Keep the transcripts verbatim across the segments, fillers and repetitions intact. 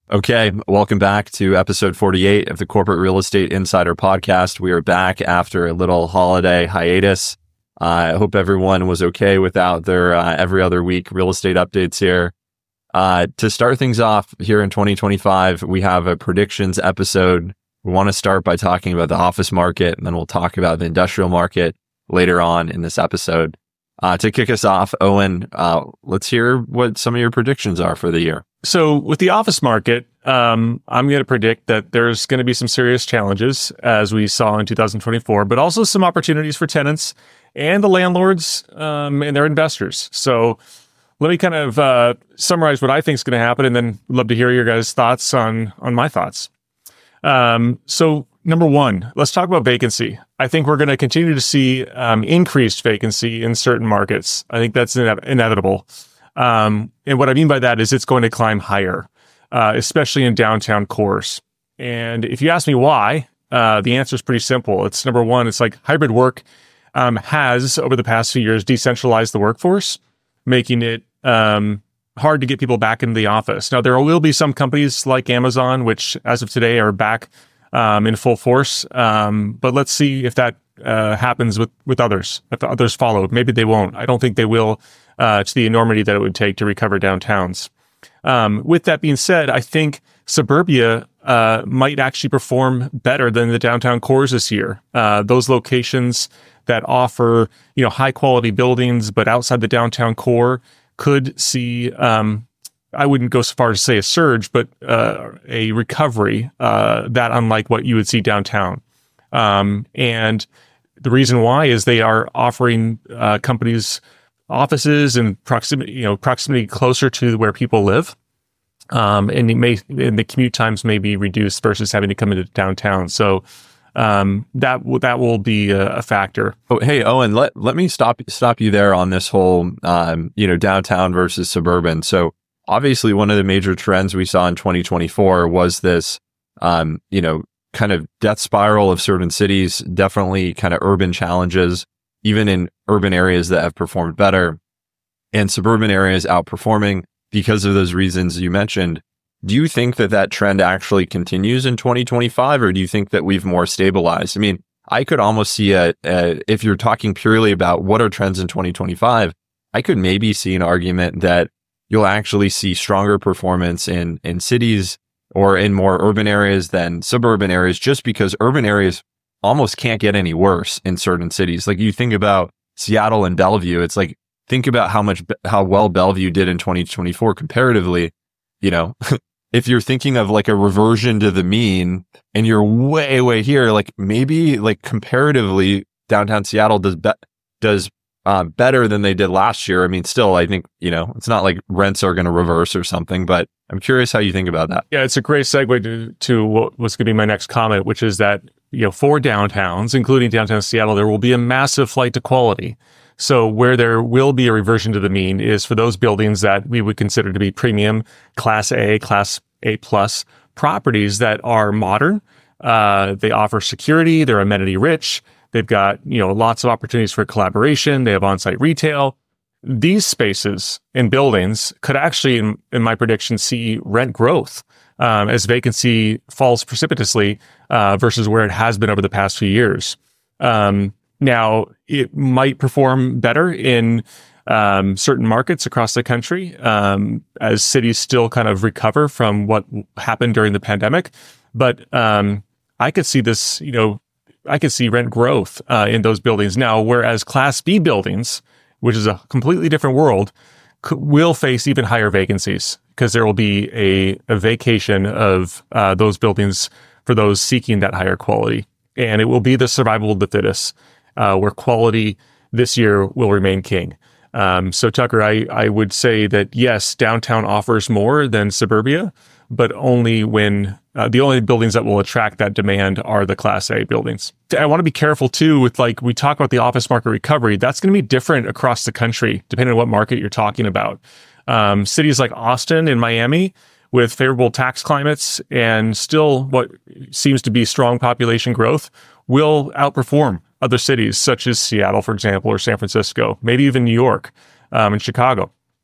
Okay, welcome back to episode forty-eight of the Corporate Real Estate Insider Podcast. We are back after a little holiday hiatus. Uh, I hope everyone was okay without their uh, every other week real estate updates here. Uh, to start things off here in twenty twenty-five, we have a predictions episode. We want to start by talking about the office market, and then we'll talk about the industrial market later on in this episode. Uh, to kick us off, Owen, uh, let's hear what some of your predictions are for the year. So with the office market, um, I'm going to predict that there's going to be some serious challenges as we saw in two thousand twenty-four, but also some opportunities for tenants and the landlords um, and their investors. So let me kind of uh, summarize what I think is going to happen, and then I'd love to hear your guys' thoughts on, on my thoughts. Um, so number one, let's talk about vacancy. I think we're going to continue to see um, increased vacancy in certain markets. I think that's ine- inevitable. Um, and what I mean by that is it's going to climb higher, uh, especially in downtown cores. And if you ask me why, uh, the answer is pretty simple. It's number one, it's like hybrid work um, has, over the past few years, decentralized the workforce, making it um, hard to get people back into the office. Now, there will be some companies like Amazon, which as of today are back um, in full force. Um, but let's see if that uh, happens with, with others, if the others follow. Maybe they won't. I don't think they will. Uh, to the enormity that it would take to recover downtowns. Um, with that being said, I think suburbia uh, might actually perform better than the downtown cores this year. Uh, those locations that offer, you know, high quality buildings, but outside the downtown core could see, um, I wouldn't go so far as to say a surge, but uh, a recovery uh, that unlike what you would see downtown. Um, and the reason why is they are offering uh, companies offices and proximity, you know, proximity closer to where people live. Um, and it may, and the commute times may be reduced versus having to come into downtown. So, um, that will, that will be a, a factor. Oh, hey, Owen, let, let me stop, stop you there on this whole, um, you know, downtown versus suburban. So obviously one of the major trends we saw in twenty twenty-four was this, um, you know, kind of death spiral of certain cities, definitely kind of urban challenges, even in urban areas that have performed better and suburban areas outperforming because of those reasons you mentioned. Do you think that that trend actually continues in twenty twenty-five, or do you think that we've more stabilized? I mean, I could almost see a, a if you're talking purely about what are trends in twenty twenty-five, I could maybe see an argument that you'll actually see stronger performance in, in cities or in more urban areas than suburban areas, just because urban areas almost can't get any worse in certain cities. Like you think about Seattle and Bellevue, it's like, think about how much, how well Bellevue did in twenty twenty-four comparatively. You know, if you're thinking of like a reversion to the mean and you're way, way here, like maybe like comparatively downtown Seattle does, be- does uh, better than they did last year. I mean, still, I think, you know, it's not like rents are going to reverse or something, but I'm curious how you think about that. Yeah, it's a great segue to, to what was going to be my next comment, which is that, you know, for downtowns, including downtown Seattle, there will be a massive flight to quality. So where there will be a reversion to the mean is for those buildings that we would consider to be premium, class A, class A plus properties that are modern. Uh, they offer security, they're amenity rich. They've got, you know, lots of opportunities for collaboration. They have on-site retail. These spaces and buildings could actually, in, in my prediction, see rent growth um, as vacancy falls precipitously uh, versus where it has been over the past few years. Um, now, it might perform better in um, certain markets across the country um, as cities still kind of recover from what happened during the pandemic. But um, I could see this, you know, I could see rent growth uh, in those buildings now, whereas Class B buildings, which is a completely different world, could, will face even higher vacancies because there will be a, a vacation of uh, those buildings for those seeking that higher quality. And it will be the survival of the fittest, uh, where quality this year will remain king. Um, so Tucker, I, I would say that yes, downtown offers more than suburbia, but only when uh, the only buildings that will attract that demand are the Class A buildings. I want to be careful too with, like, we talk about the office market recovery. That's going to be different across the country, depending on what market you're talking about. Um, cities like Austin and Miami with favorable tax climates and still what seems to be strong population growth will outperform other cities such as Seattle, for example, or San Francisco, maybe even New York um, and Chicago.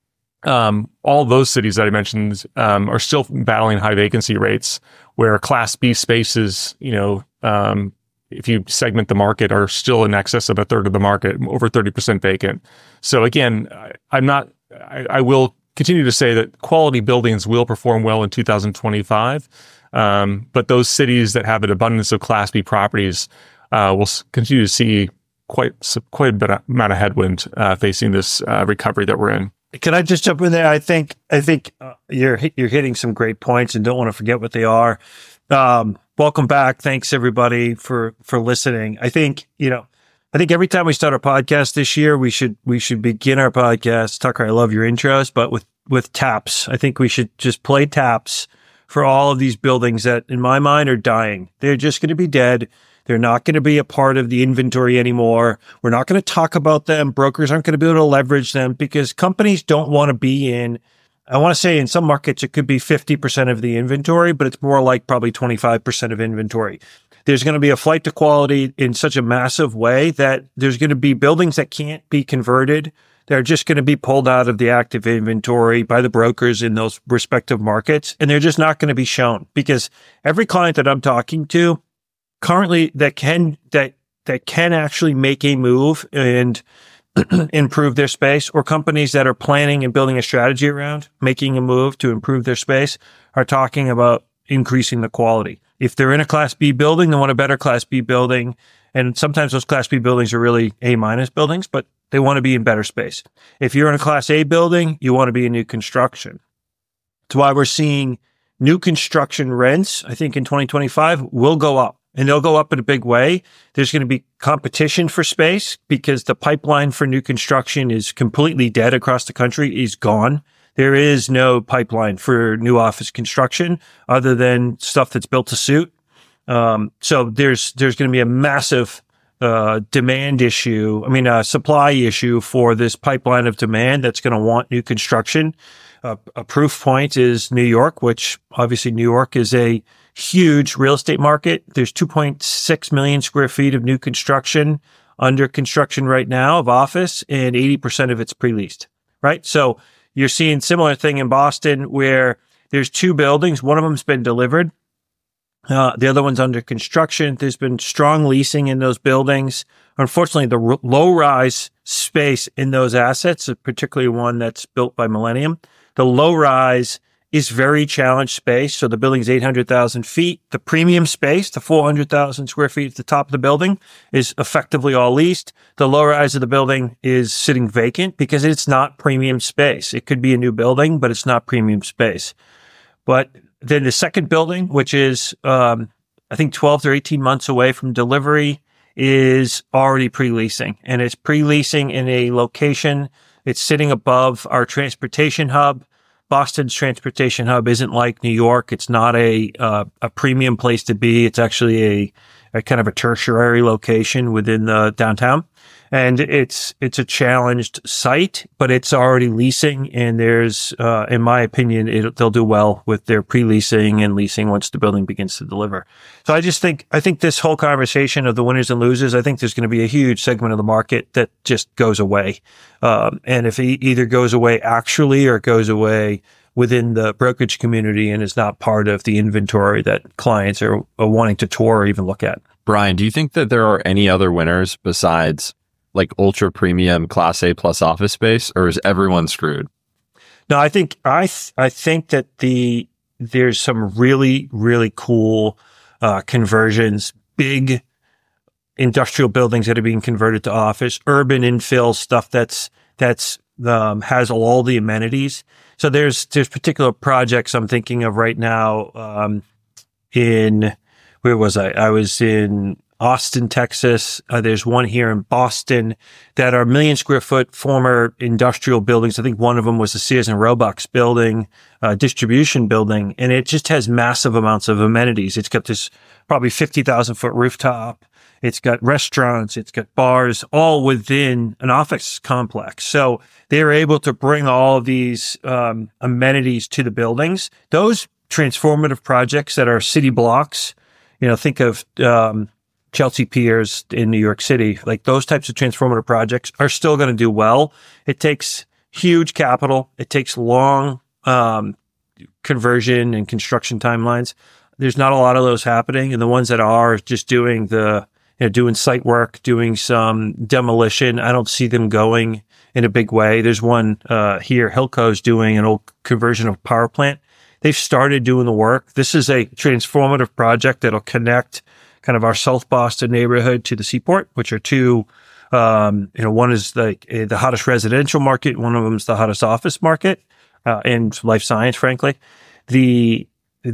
um, all those cities that I mentioned um, are still battling high vacancy rates, where Class B spaces, you know, um, if you segment the market, are still in excess of a third of the market, over thirty percent vacant. So again, I, I'm not, I, I will continue to say that quality buildings will perform well in two thousand twenty-five. Um, but those cities that have an abundance of Class B properties uh, will continue to see quite quite a bit of, amount of headwind uh, facing this uh, recovery that we're in. Can I just jump in there? I think I think uh, you're you're hitting some great points, and don't want to forget what they are. Um, welcome back. Thanks everybody for for listening. I think you know. I think every time we start a podcast this year, we should we should begin our podcast. Tucker, I love your intros, but with with taps. I think we should just play taps for all of these buildings that, in my mind, are dying. They're just going to be dead. They're not going to be a part of the inventory anymore. We're not going to talk about them. Brokers aren't going to be able to leverage them because companies don't want to be in, I want to say in some markets, it could be fifty percent of the inventory, but it's more like probably twenty-five percent of inventory. There's going to be a flight to quality in such a massive way that there's going to be buildings that can't be converted. They're just going to be pulled out of the active inventory by the brokers in those respective markets. And they're just not going to be shown because every client that I'm talking to currently that can, that, that can actually make a move and improve their space, or companies that are planning and building a strategy around making a move to improve their space, are talking about increasing the quality. If they're in a Class B building, they want a better Class B building. And sometimes those Class B buildings are really A minus buildings, but they want to be in better space. If you're in a Class A building, you want to be in new construction. That's why we're seeing new construction rents, I think in twenty twenty-five, will go up, and they'll go up in a big way. There's going to be competition for space because the pipeline for new construction is completely dead across the country, is gone. There is no pipeline for new office construction other than stuff that's built to suit. Um, so there's, there's going to be a massive, uh, demand issue. I mean, a supply issue for this pipeline of demand that's going to want new construction. Uh, a proof point is New York, which obviously New York is a huge real estate market. There's two point six million square feet of new construction under construction right now of office, and eighty percent of it's pre-leased, right? So you're seeing similar thing in Boston where there's two buildings. One of them's been delivered. Uh, the other one's under construction. There's been strong leasing in those buildings. Unfortunately, the r- low-rise space in those assets, particularly one that's built by Millennium, the low-rise is very challenged space. So the building's eight hundred thousand feet. The premium space, the four hundred thousand square feet at the top of the building, is effectively all leased. The low rise of the building is sitting vacant because it's not premium space. It could be a new building, but it's not premium space. But then the second building, which is, um, I think twelve to eighteen months away from delivery, is already pre-leasing, and it's pre-leasing in a location. It's sitting above our transportation hub. Boston's transportation hub isn't like New York. It's not a uh, a premium place to be. It's actually a, a kind of a tertiary location within the downtown, and it's it's a challenged site, but it's already leasing. And there's, uh, in my opinion, it, they'll do well with their pre-leasing and leasing once the building begins to deliver. So I just think I think this whole conversation of the winners and losers, I think there's going to be a huge segment of the market that just goes away. Um, and if it either goes away actually or it goes away within the brokerage community and is not part of the inventory that clients are, are wanting to tour or even look at. Brian, do you think that there are any other winners besides like ultra premium Class A plus office space, or is everyone screwed? No, I think I th- I think that the there's some really really cool uh, conversions, big industrial buildings that are being converted to office, urban infill stuff that's that's um, has all the amenities. So there's there's particular projects I'm thinking of right now. Um, in where was I? I was in Austin, Texas. Uh, there's one here in Boston that are million square foot former industrial buildings. I think one of them was the Sears and Roebuck's building, uh, distribution building, and it just has massive amounts of amenities. It's got this probably fifty thousand foot rooftop. It's got restaurants, it's got bars, all within an office complex. So they're able to bring all of these um, amenities to the buildings. Those transformative projects that are city blocks, you know, think of um, Chelsea Piers in New York City, like those types of transformative projects are still going to do well. It takes huge capital. It takes long um, conversion and construction timelines. There's not a lot of those happening, and the ones that are just doing the you know doing site work, doing some demolition. I don't see them going in a big way. There's one uh, here, Hilco's doing an old conversion of power plant. They've started doing the work. This is a transformative project that'll connect kind of our South Boston neighborhood to the Seaport, which are two, um, you know, one is like uh, the hottest residential market. One of them is the hottest office market, uh, and life science, frankly. The,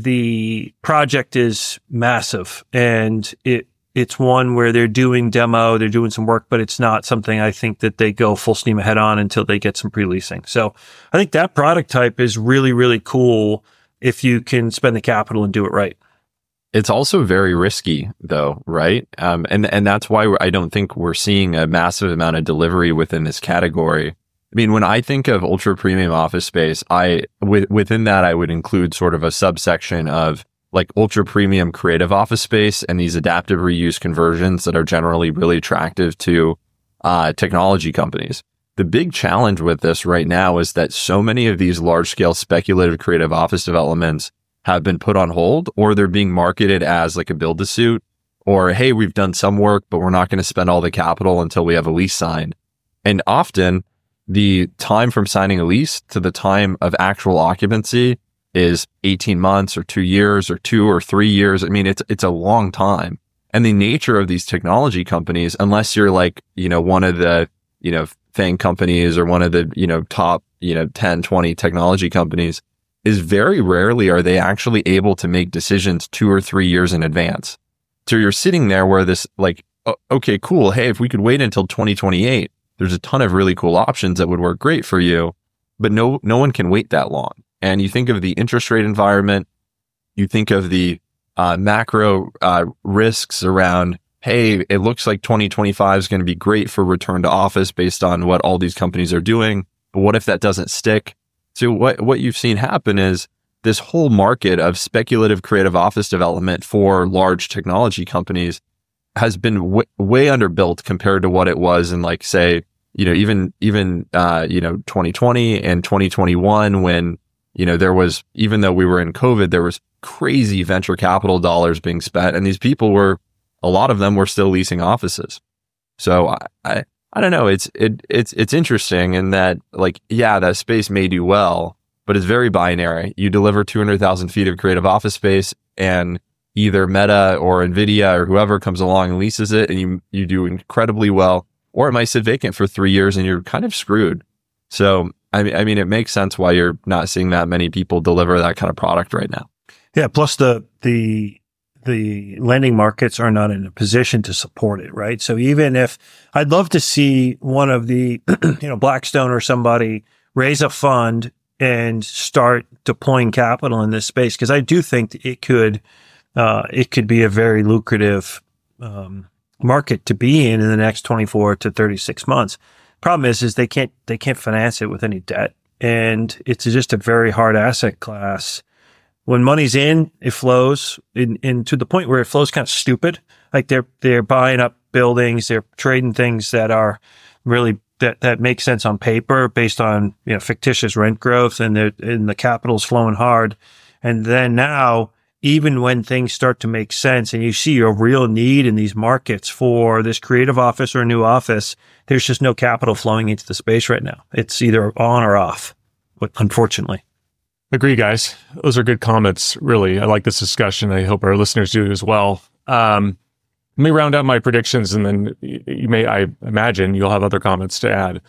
the project is massive, and it, it's one where they're doing demo, they're doing some work, but it's not something I think that they go full steam ahead on until they get some pre-leasing. So I think that product type is really, really cool if you can spend the capital and do it right. It's also very risky though, right? Um, and, and that's why I don't think we're seeing a massive amount of delivery within this category. I mean, when I think of ultra premium office space, I, with, within that, I would include sort of a subsection of like ultra premium creative office space and these adaptive reuse conversions that are generally really attractive to, uh, technology companies. The big challenge with this right now is that so many of these large scale speculative creative office developments have been put on hold, or they're being marketed as like a build to suit, or, hey, we've done some work, but we're not going to spend all the capital until we have a lease signed. And often the time from signing a lease to the time of actual occupancy is eighteen months or two years or two or three years. I mean, it's, it's a long time. And the nature of these technology companies, unless you're like, you know, one of the, you know, FANG companies or one of the, you know, top, you know, ten, twenty technology companies, is very rarely are they actually able to make decisions two or three years in advance. So you're sitting there where this like, oh, okay, cool. Hey, if we could wait until twenty twenty-eight, there's a ton of really cool options that would work great for you, but no, no one can wait that long. And you think of the interest rate environment, you think of the uh, macro uh, risks around, hey, it looks like twenty twenty-five is going to be great for return to office based on what all these companies are doing. But what if that doesn't stick? So what, what you've seen happen is this whole market of speculative creative office development for large technology companies has been w- way underbuilt compared to what it was in like, say, you know, even, even, uh, you know, twenty twenty and twenty twenty-one when, you know, there was, even though we were in COVID, there was crazy venture capital dollars being spent, and these people were, a lot of them were still leasing offices. So I, I, I don't know. It's, it, it's, it's interesting in that, like, yeah, that space may do well, but it's very binary. You deliver two hundred thousand feet of creative office space, and either Meta or Nvidia or whoever comes along and leases it, and you, you do incredibly well, or it might sit vacant for three years and you're kind of screwed. So, I mean, I mean, it makes sense why you're not seeing that many people deliver that kind of product right now. Yeah. Plus the, the, the lending markets are not in a position to support it, right? So even if I'd love to see one of the, you know, Blackstone or somebody raise a fund and start deploying capital in this space, because I do think it could, uh, it could be a very lucrative, um, market to be in in the next twenty-four to thirty-six months. Problem is, is they can't, they can't finance it with any debt, and it's just a very hard asset class. When money's in, it flows in, in to the point where it flows kind of stupid. Like they're, they're buying up buildings, they're trading things that are really, that, that make sense on paper based on, you know, fictitious rent growth, and the, and the capital's flowing hard. And then now, even when things start to make sense and you see a real need in these markets for this creative office or a new office, there's just no capital flowing into the space right now. It's either on or off, unfortunately. Agree, guys. Those are good comments. Really, I like this discussion. I hope our listeners do as well. Um, let me round out my predictions, and then you may, I imagine, you'll have other comments to add.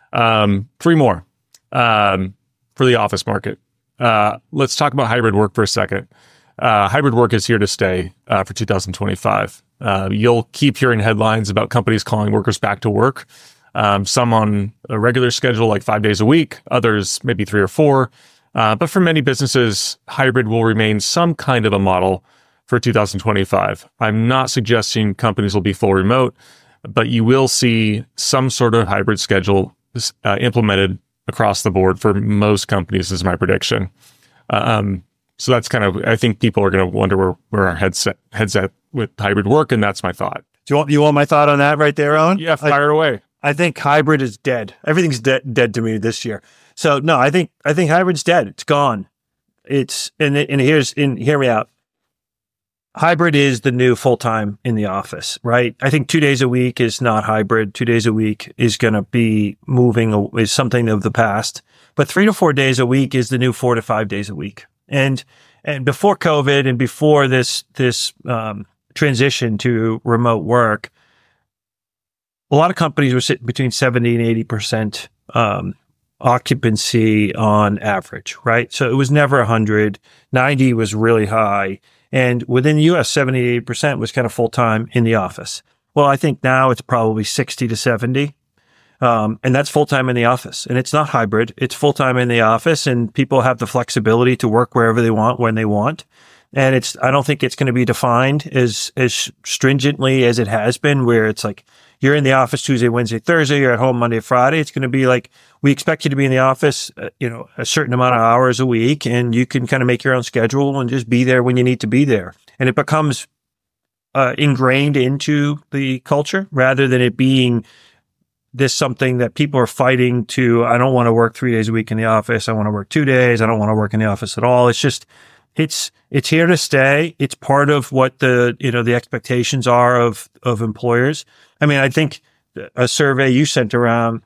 Um, three more um, for the office market. Uh, let's talk about hybrid work for a second. Uh, hybrid work is here to stay uh, for two thousand twenty-five. Uh, you'll keep hearing headlines about companies calling workers back to work. Um, some on a regular schedule, like five days a week. Others maybe three or four. Uh, but for many businesses, hybrid will remain some kind of a model for two thousand twenty-five. I'm not suggesting companies will be full remote, but you will see some sort of hybrid schedule uh, implemented across the board for most companies, is my prediction. Um, so that's kind of, I think people are going to wonder where, where our head's at, head's at with hybrid work, and that's my thought. Do you want, you want my thought on that right there, Owen? Yeah, fire I, it away. I think hybrid is dead. Everything's de- dead to me this year. So no, I think I think hybrid's dead. It's gone. It's and and here's and hear me out. Hybrid is the new full time in the office, right? I think two days a week is not hybrid. Two days a week is going to be moving is something of the past. But three to four days a week is the new four to five days a week. And and before COVID and before this this um, transition to remote work, a lot of companies were sitting between seventy and eighty percent um, occupancy on average, right? So it was never one hundred. ninety was really high. And within the U S, seventy-eight percent was kind of full-time in the office. Well, I think now it's probably sixty to seventy. Um, and that's full-time in the office. And it's not hybrid. It's full-time in the office, and people have the flexibility to work wherever they want, when they want. And it's, I don't think it's going to be defined as, as stringently as it has been, where it's like, you're in the office Tuesday, Wednesday, Thursday, you're at home Monday, Friday. It's going to be like, we expect you to be in the office, uh, you know, a certain amount of hours a week, and you can kind of make your own schedule and just be there when you need to be there. And it becomes uh, ingrained into the culture rather than it being this something that people are fighting to. I don't want to work three days a week in the office. I want to work two days. I don't want to work in the office at all. It's just, it's, it's here to stay. It's part of what the, you know, the expectations are of, of employers. I mean, I think a survey you sent around,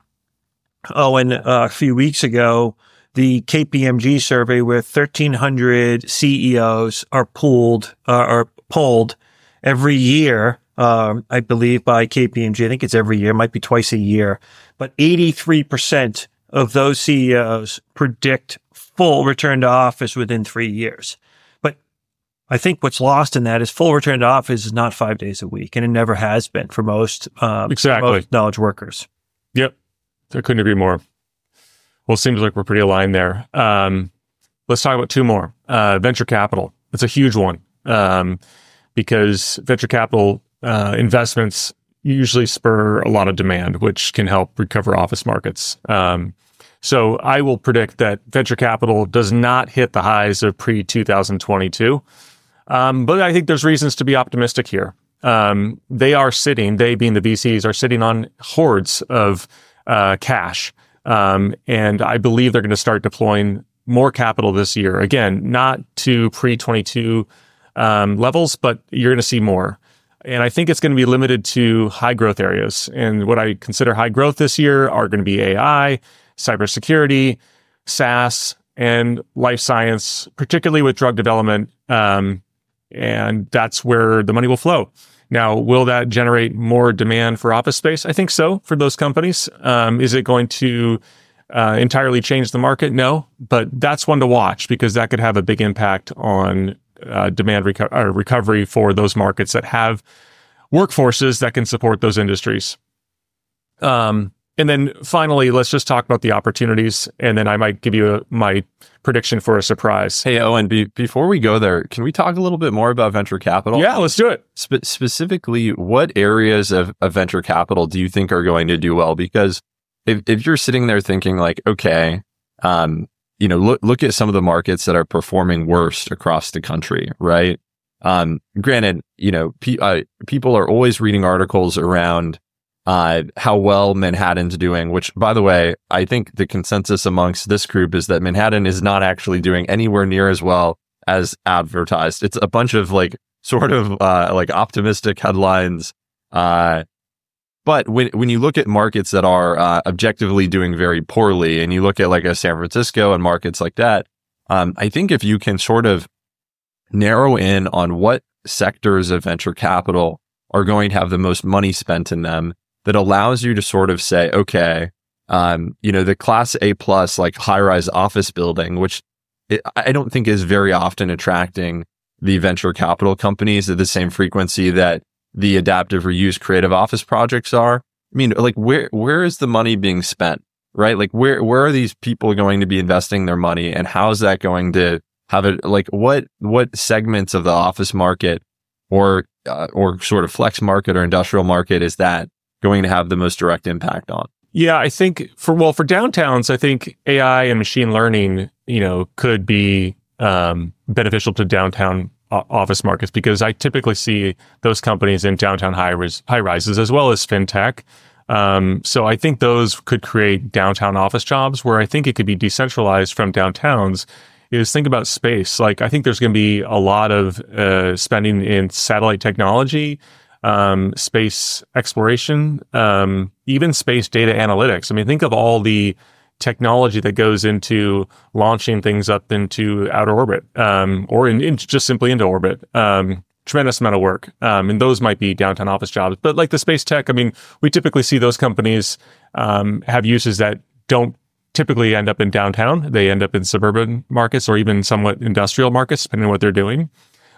oh, and uh, a few weeks ago, the K P M G survey where thirteen hundred C E Os are pooled, uh, are polled every year, um, I believe by K P M G. I think it's every year, it might be twice a year, but eighty-three percent of those C E Os predict full return to office within three years. But I think what's lost in that is full return to office is not five days a week, and it never has been for most, um, exactly. most knowledge workers. Yep. I couldn't agree more. Well, it seems like we're pretty aligned there. Um, let's talk about two more. Uh, venture capital. It's a huge one um, because venture capital uh, investments usually spur a lot of demand, which can help recover office markets. Um, so I will predict that venture capital does not hit the highs of pre twenty twenty-two. Um, but I think there's reasons to be optimistic here. Um, they are sitting, they being the V Cs, are sitting on hordes of uh, cash. Um, and I believe they're going to start deploying more capital this year. Again, not to pre twenty-two um, levels, but you're going to see more. And I think it's going to be limited to high growth areas. And what I consider high growth this year are going to be A I, cybersecurity, SaaS, and life science, particularly with drug development. Um, and that's where the money will flow. Now, will that generate more demand for office space? I think so for those companies. Um, is it going to uh, entirely change the market? No, but that's one to watch because that could have a big impact on uh, demand reco- or recovery for those markets that have workforces that can support those industries. Um, and then finally, let's just talk about the opportunities, and then I might give you a, my prediction for a surprise. Hey, Owen, be, before we go there, can we talk a little bit more about venture capital? Yeah, let's do it. Spe- specifically, what areas of, of venture capital do you think are going to do well? Because if, if you're sitting there thinking like, okay, um, you know, look, look at some of the markets that are performing worst across the country, right? Um, granted, you know, pe- uh, people are always reading articles around Uh, how well Manhattan's doing, which, by the way, I think the consensus amongst this group is that Manhattan is not actually doing anywhere near as well as advertised. It's a bunch of like sort of uh, like optimistic headlines. Uh, but when when you look at markets that are uh, objectively doing very poorly, and you look at like a San Francisco and markets like that, um, I think if you can sort of narrow in on what sectors of venture capital are going to have the most money spent in them, that allows you to sort of say, okay, um, you know, the class A plus, like high rise office building, which it, I don't think is very often attracting the venture capital companies at the same frequency that the adaptive reuse creative office projects are. I mean, like where, where is the money being spent, right? Like where, where are these people going to be investing their money, and how is that going to have it? Like what, what segments of the office market or, uh, or sort of flex market or industrial market is that going to have the most direct impact on? Yeah, I think for, well, for downtowns, I think A I and machine learning, you know, could be um, beneficial to downtown o- office markets, because I typically see those companies in downtown high ris- high rises as well as fintech. Um, so I think those could create downtown office jobs. Where I think it could be decentralized from downtowns is think about space. Like, I think there's going to be a lot of uh, spending in satellite technology, um, space exploration, um, even space data analytics. I mean, think of all the technology that goes into launching things up into outer orbit, um, or in, in just simply into orbit. Um, tremendous amount of work. Um, and those might be downtown office jobs. But like the space tech, I mean, we typically see those companies um, have uses that don't typically end up in downtown. They end up in suburban markets or even somewhat industrial markets, depending on what they're doing.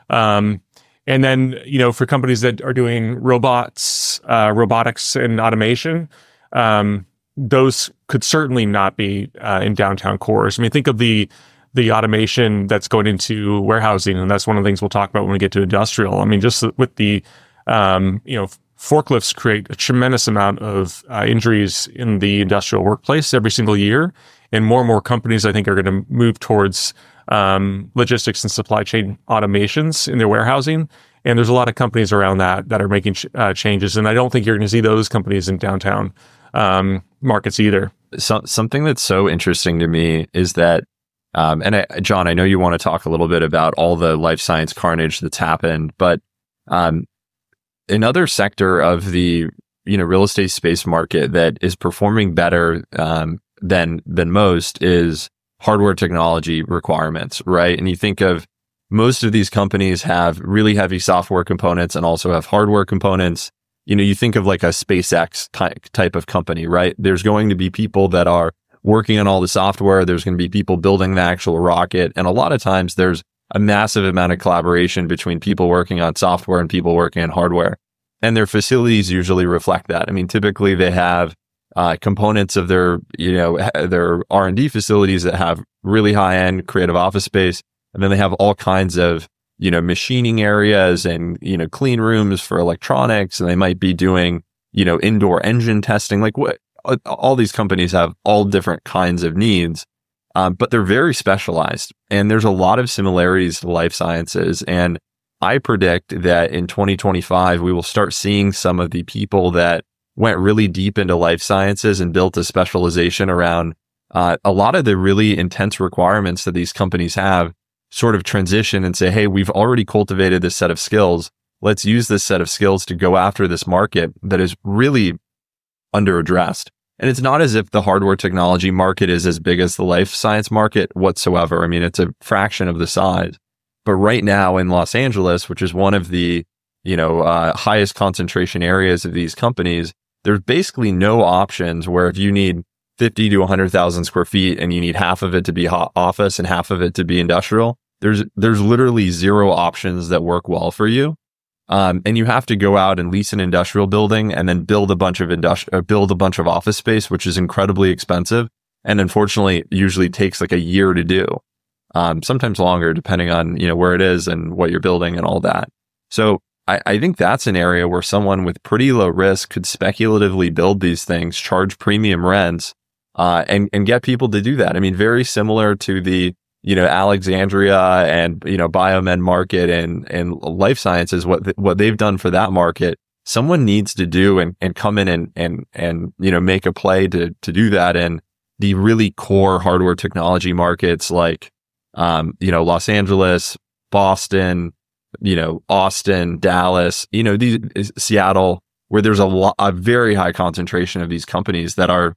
Um, and then, you know, for companies that are doing robots, uh, robotics and automation, um, those could certainly not be uh, in downtown cores. I mean, think of the the automation that's going into warehousing, and that's one of the things we'll talk about when we get to industrial. I mean, just with the, um, you know, forklifts create a tremendous amount of uh, injuries in the industrial workplace every single year. And more and more companies, I think, are going to move towards um, logistics and supply chain automations in their warehousing. And there's a lot of companies around that that are making ch- uh, changes. And I don't think you're going to see those companies in downtown um, markets either. So, something that's so interesting to me is that, um, and I, John, I know you want to talk a little bit about all the life science carnage that's happened, but um, another sector of the you know real estate space market that is performing better um, than than most is hardware technology requirements, right? And you think of most of these companies have really heavy software components and also have hardware components. You know, you think of like a SpaceX ty- type of company, right? There's going to be people that are working on all the software. There's going to be people building the actual rocket. And a lot of times there's a massive amount of collaboration between people working on software and people working on hardware. And their facilities usually reflect that. I mean, typically they have uh, components of their, you know, their R and D facilities that have really high-end creative office space. And then they have all kinds of, you know, machining areas and, you know, clean rooms for electronics. And they might be doing, you know, indoor engine testing. Like what, all these companies have all different kinds of needs, um, but they're very specialized. And there's a lot of similarities to life sciences. And I predict that in twenty twenty-five, we will start seeing some of the people that went really deep into life sciences and built a specialization around uh, a lot of the really intense requirements that these companies have sort of transition and say, hey, we've already cultivated this set of skills. Let's use this set of skills to go after this market that is really underaddressed. And it's not as if the hardware technology market is as big as the life science market whatsoever. I mean, it's a fraction of the size. But right now in Los Angeles, which is one of the, you know, uh, highest concentration areas of these companies, there's basically no options where if you need fifty to one hundred thousand square feet and you need half of it to be hot office and half of it to be industrial, there's there's literally zero options that work well for you. Um, and you have to go out and lease an industrial building and then build a bunch of industri- uh, build a bunch of office space, which is incredibly expensive. And unfortunately, usually takes like a year to do. Um, sometimes longer, depending on, you know, where it is and what you're building and all that. So I, I think that's an area where someone with pretty low risk could speculatively build these things, charge premium rents, uh, and, and get people to do that. I mean, very similar to the, you know, Alexandria and, you know, Biomed market and, and life sciences, what, th- what they've done for that market, someone needs to do and, and come in and, and, and, you know, make a play to, to do that in the really core hardware technology markets like, um, you know, Los Angeles, Boston, you know, Austin, Dallas, you know, these, Seattle, where there's a lot, a very high concentration of these companies that are,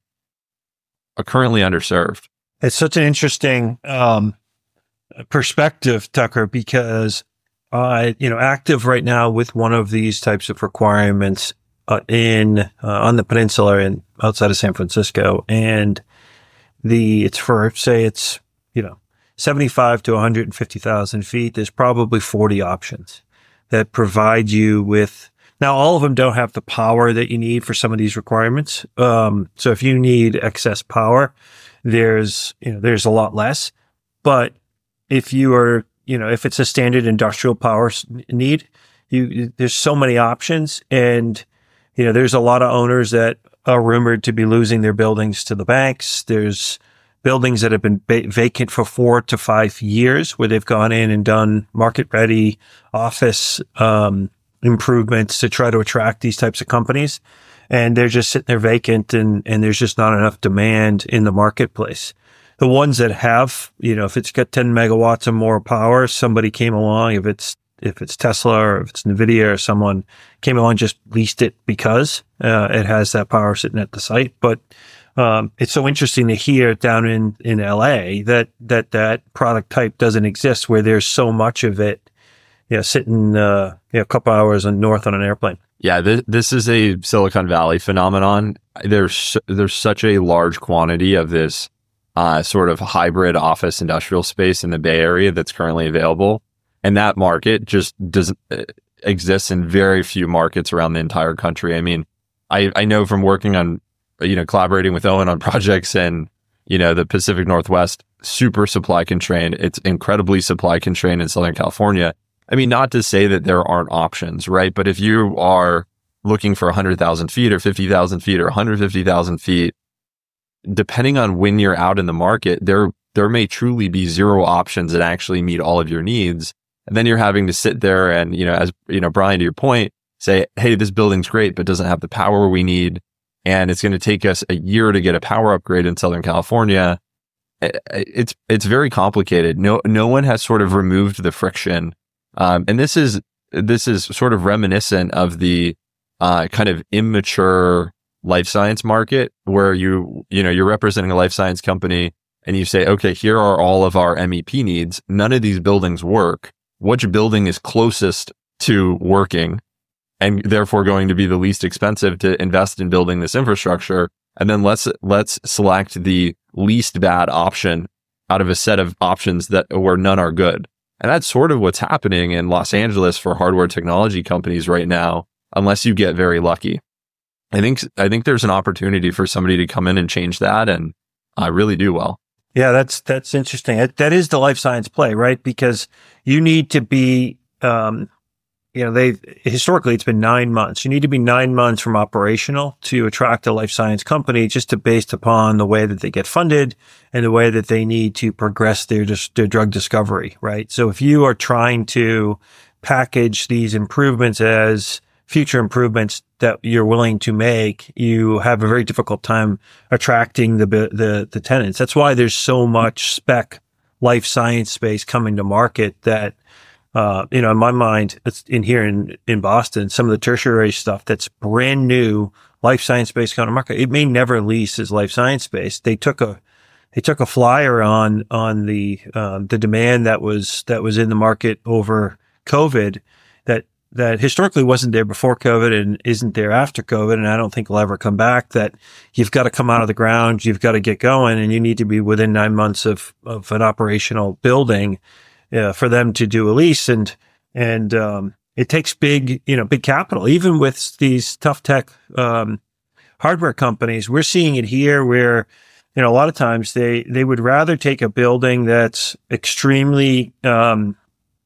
are currently underserved. It's such an interesting um, perspective, Tucker, because I, you know, active right now with one of these types of requirements uh, in uh, on the peninsula and outside of San Francisco, and the it's for say it's you know seventy-five to one hundred fifty thousand feet. There's probably forty options that provide you with. Now, all of them don't have the power that you need for some of these requirements. Um, so if you need excess power, there's, you know, there's a lot less. But if you are, you know, if it's a standard industrial power need, you, there's so many options. And, you know, there's a lot of owners that are rumored to be losing their buildings to the banks. There's buildings that have been ba- vacant for four to five years where they've gone in and done market ready office, um, improvements to try to attract these types of companies. and they're just sitting there vacant, and, and there's just not enough demand in the marketplace. The ones that have, you know, if it's got ten megawatts or more power, somebody came along, if it's, if it's Tesla or if it's NVIDIA or someone came along, just leased it because, uh, it has that power sitting at the site. But, um, it's so interesting to hear down in, in L A that, that, that product type doesn't exist where there's so much of it, you know, sitting, uh, you know, a couple hours on north on an airplane. Yeah, this, this is a Silicon Valley phenomenon. There's, there's such a large quantity of this, uh, sort of hybrid office industrial space in the Bay Area that's currently available. And that market just doesn't uh, exist in very few markets around the entire country. I mean, I, I know from working on, you know, collaborating with Owen on projects in, you know, the Pacific Northwest, super supply constrained. It's incredibly supply constrained in Southern California. I mean, not to say that there aren't options, right? But if you are looking for one hundred thousand feet or fifty thousand feet or one hundred fifty thousand feet, depending on when you're out in the market, there, there may truly be zero options that actually meet all of your needs. And then you're having to sit there and, you know, as, you know, Brian, to your point, say, hey, this building's great, but doesn't have the power we need. And it's going to take us a year to get a power upgrade in Southern California. It's, it's very complicated. No, no one has sort of removed the friction. Um, and this is, this is sort of reminiscent of the, uh, kind of immature life science market where you, you know, you're representing a life science company and you say, okay, here are all of our M E P needs. None of these buildings work. Which building is closest to working and therefore going to be the least expensive to invest in building this infrastructure? And then let's, let's select the least bad option out of a set of options that where none are good. And that's sort of what's happening in Los Angeles for hardware technology companies right now, unless you get very lucky. I think, I think there's an opportunity for somebody to come in and change that and uh, really do well. Yeah, that's, that's interesting. That, that is the life science play, right? Because you need to be, um, you know, they historically it's been nine months. You need to be nine months from operational to attract a life science company, just to based upon the way that they get funded and the way that they need to progress their just their drug discovery, right? So if you are trying to package these improvements as future improvements that you're willing to make, you have a very difficult time attracting the the the tenants. That's why there's so much spec life science space coming to market that, uh, you know, in my mind, it's in here in, in Boston, some of the tertiary stuff that's brand new life science space coming to market. It may never lease as life science space. They took a, they took a flyer on, on the, um, the demand that was, that was in the market over COVID that, that historically wasn't there before COVID and isn't there after COVID. And I don't think will ever come back. That you've got to come out of the ground, you've got to get going, and you need to be within nine months of, of an operational building, uh, for them to do a lease. And, and, um, it takes big, you know, big capital, even with these tough tech, um, hardware companies. We're seeing it here where, you know, a lot of times they, they would rather take a building that's extremely, um,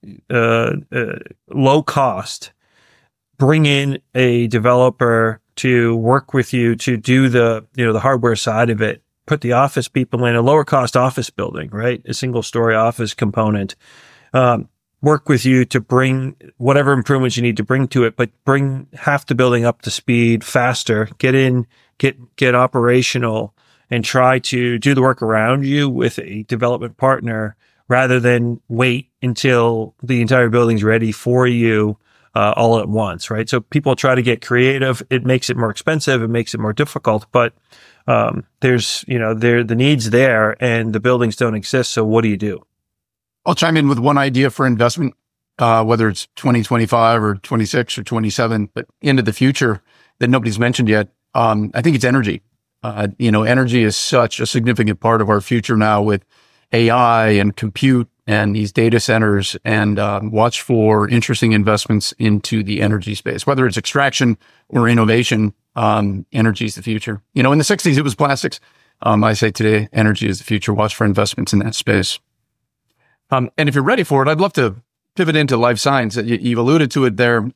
Uh, uh, low cost, bring in a developer to work with you to do the, you know, the hardware side of it, put the office people in a lower cost office building, right? A single story office component, um, work with you to bring whatever improvements you need to bring to it, but bring half the building up to speed faster, get in, get, get operational and try to do the work around you with a development partner rather than wait until the entire building's ready for you, uh, all at once, right? So people try to get creative. It makes it more expensive. It makes it more difficult, but, um, there's, you know, there, the needs there and the buildings don't exist. So what do you do? I'll chime in with one idea for investment, uh, whether it's twenty twenty-five or twenty-six or twenty-seven, but into the future that nobody's mentioned yet. Um, I think it's energy. Uh, you know, energy is such a significant part of our future now with A I and compute and these data centers, and um, watch for interesting investments into the energy space, whether it's extraction or innovation. Um, energy is the future. You know, in the sixties, it was plastics. Um, I say today, energy is the future. Watch for investments in that space. Um, and if you're ready for it, I'd love to pivot into life science. You, you've alluded to it there.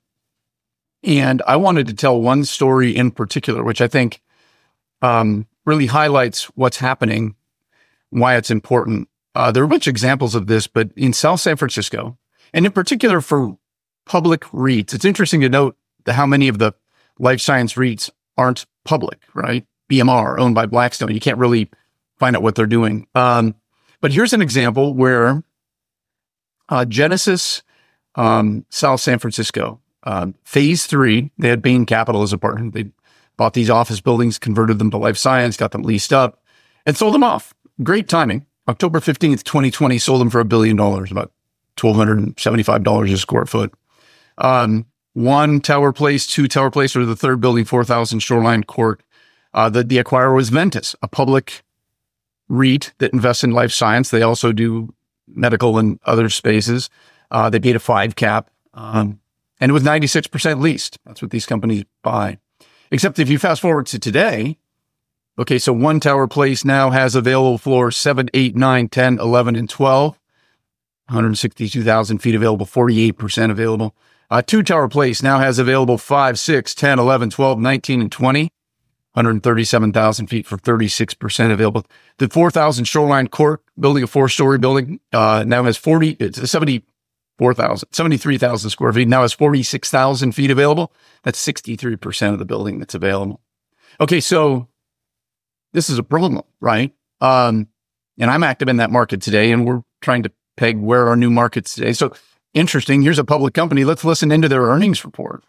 And I wanted to tell one story in particular, which I think um, really highlights what's happening, why it's important. Uh, there are a bunch of examples of this, but in South San Francisco, and in particular for public REITs, it's interesting to note the, how many of the life science REITs aren't public, right? B M R, owned by Blackstone. You can't really find out what they're doing. Um, but here's an example where uh, Genesis, um, South San Francisco, um, phase three, they had Bain Capital as a partner. They bought these office buildings, converted them to life science, got them leased up, and sold them off. Great timing. October fifteenth, twenty twenty, sold them for a billion dollars, about one thousand two hundred seventy-five dollars a square foot. Um, one Tower Place, two Tower Place, or the third building, four thousand Shoreline Court. Uh, the, the acquirer was Ventus, a public REIT that invests in life science. They also do medical and other spaces. Uh, they paid a five cap, um, and it was ninety-six percent leased. That's what these companies buy. Except if you fast forward to today, okay, so one Tower Place now has available floors seven, eight, nine, ten, eleven, and twelve. one hundred sixty-two thousand feet available, forty-eight percent available. Uh, two Tower Place now has available five, six, ten, eleven, twelve, nineteen, and twenty. one hundred thirty-seven thousand feet for thirty-six percent available. The four thousand Shoreline Court building, a four-story building, uh, now has forty, it's seventy-four thousand, seventy-three thousand square feet, now has forty-six thousand feet available. That's sixty-three percent of the building that's available. Okay, so this is a problem, right? Um, and I'm active in that market today, and we're trying to peg where our new markets today. So interesting. Here's a public company. Let's listen into their earnings report.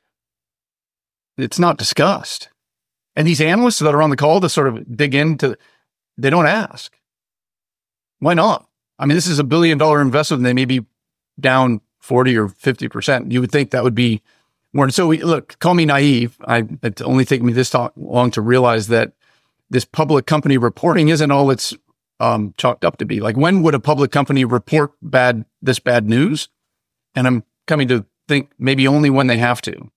It's not discussed. And these analysts that are on the call to sort of dig into, they don't ask. Why not? I mean, this is a billion dollar investment and they may be down forty or fifty percent. You would think that would be more. So we, look, call me naive. I, it only taken me this long to realize that this public company reporting isn't all it's um, chalked up to be. Like, when would a public company report bad, this bad news? And I'm coming to think maybe only when they have to.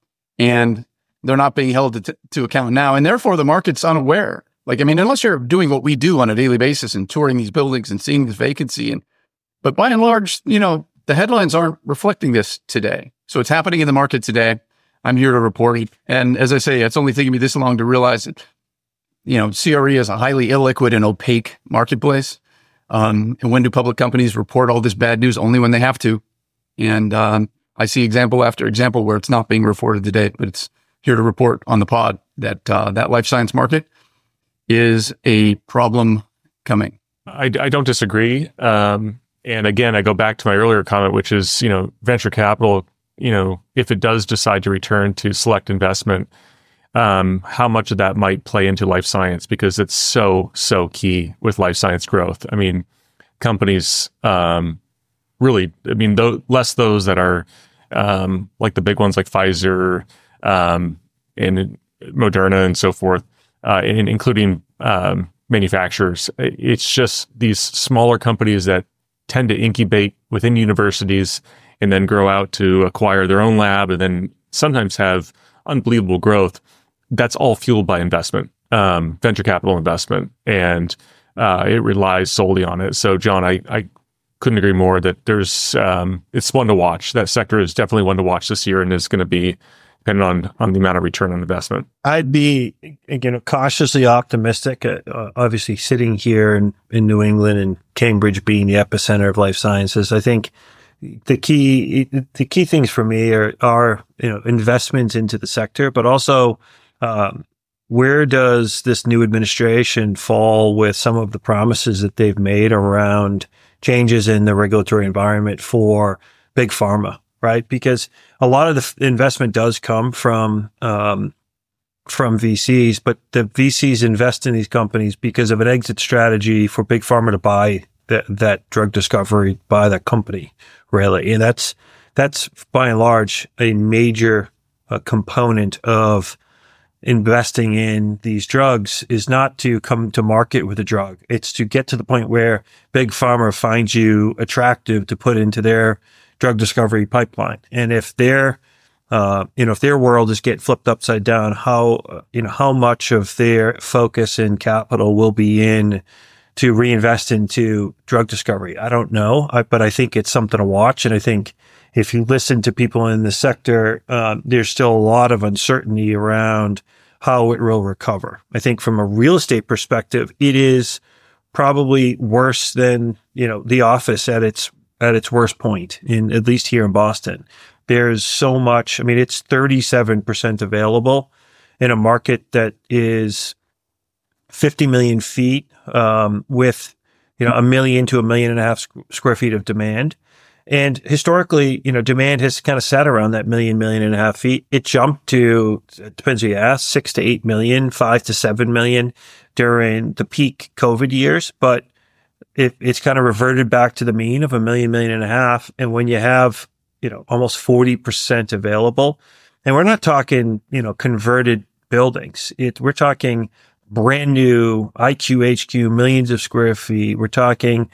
And they're not being held to, t- to account now. And therefore the market's unaware. Like, I mean, unless you're doing what we do on a daily basis and touring these buildings and seeing this vacancy. And, but by and large, you know, the headlines aren't reflecting this today. So it's happening in the market today. I'm here to report it. And as I say, it's only taken me this long to realize that, you know, C R E is a highly illiquid and opaque marketplace. Um, and when do public companies report all this bad news? Only when they have to. And um, I see example after example where it's not being reported today, but it's here to report on the pod that uh, that life science market is a problem coming. I, I don't disagree. Um, and again, I go back to my earlier comment, which is, you know, venture capital, you know, if it does decide to return to select investment, um, how much of that might play into life science, because it's so, so key with life science growth. I mean, companies um, really, I mean, th- less those that are um, like the big ones like Pfizer, Um, and Moderna and so forth, uh, and including um, manufacturers. It's just these smaller companies that tend to incubate within universities and then grow out to acquire their own lab and then sometimes have unbelievable growth. That's all fueled by investment, um, venture capital investment, and uh, it relies solely on it. So, John, I, I couldn't agree more that there's um, it's one to watch. That sector is definitely one to watch this year and is going to be depending on, on the amount of return on investment. I'd be, again, cautiously optimistic. Uh, obviously, sitting here in, in New England and Cambridge being the epicenter of life sciences, I think the key the key things for me are, are you know, investments into the sector, but also um, where does this new administration fall with some of the promises that they've made around changes in the regulatory environment for big pharma? Right, because a lot of the f- investment does come from um, from V Cs, but the V Cs invest in these companies because of an exit strategy for big pharma to buy that that drug discovery by that company, really, and that's that's by and large a major uh, component of investing in these drugs is not to come to market with a drug; it's to get to the point where big pharma finds you attractive to put into their drug discovery pipeline. And if their, uh, you know, if their world is getting flipped upside down, how, uh, you know, how much of their focus and capital will be in to reinvest into drug discovery? I don't know, I, but I think it's something to watch. And I think if you listen to people in the sector, uh, there's still a lot of uncertainty around how it will recover. I think from a real estate perspective, it is probably worse than, you know, the office at its at its worst point, in at least here in Boston. There's so much, I mean, it's thirty-seven percent available. in a market that is fifty million feet um, with, you know, a million to a million and a half squ- square feet of demand. And historically, you know, demand has kind of sat around that million, million and a half feet. It jumped to, it depends who you ask, six to eight million, five to seven million during the peak COVID years. But it, it's kind of reverted back to the mean of a million, million and a half. And when you have, you know, almost forty percent available, and we're not talking, you know, converted buildings. It, we're talking brand new I Q H Q, millions of square feet. We're talking,